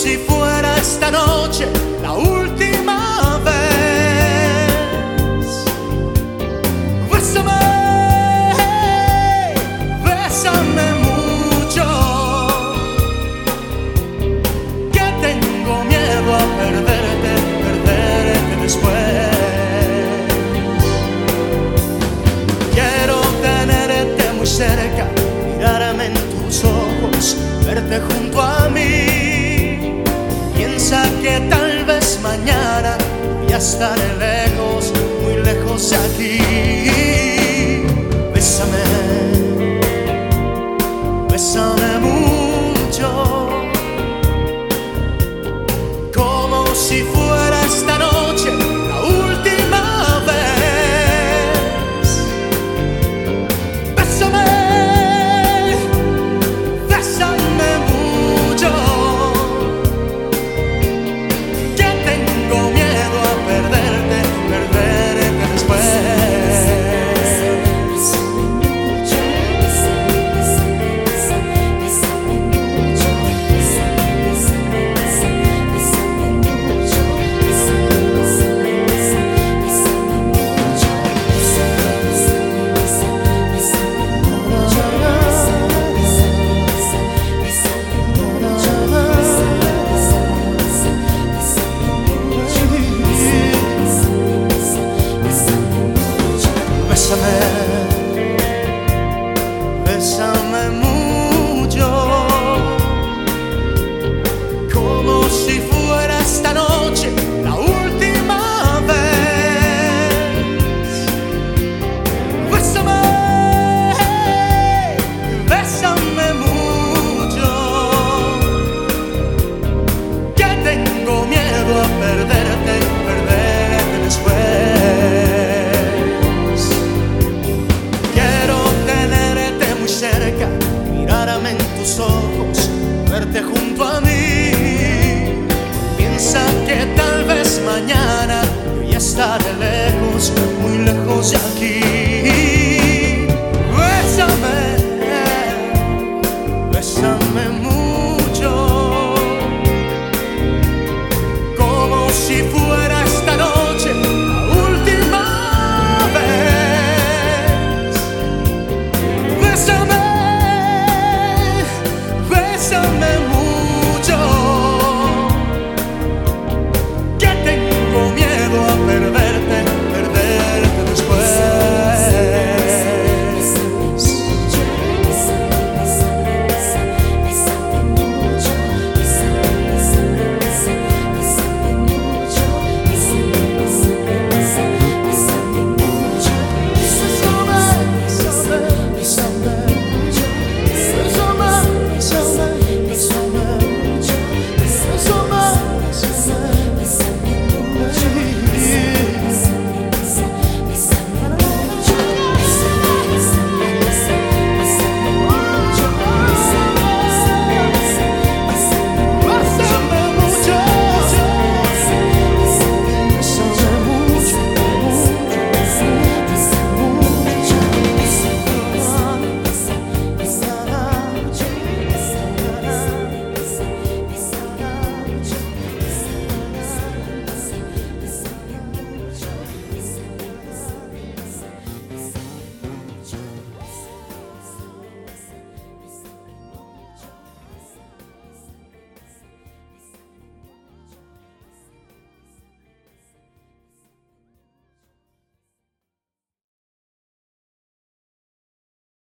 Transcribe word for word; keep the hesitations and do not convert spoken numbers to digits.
si fuera esta noche la última vez. Bésame, bésame mucho, que tengo miedo a perderte, perderte después. Quiero tenerte muy cerca, mirarme en tus ojos, verte junto a mí. Piensa que tal vez mañana voy a estar lejos, muy lejos de aquí. Bésame, bésame mucho, como si fuera esta noche la última vez. Bésame, bésame mucho, que tengo miedo a perderte, perderte después. Bésame, bésame mucho, como si fuera esta noche la última vez. Bésame, bésame mucho, que tengo miedo a perderte, perderte después. Mirarme en tus ojos, verte junto a mí. Piensa que tal vez mañana voy a estar lejos, muy lejos de aquí.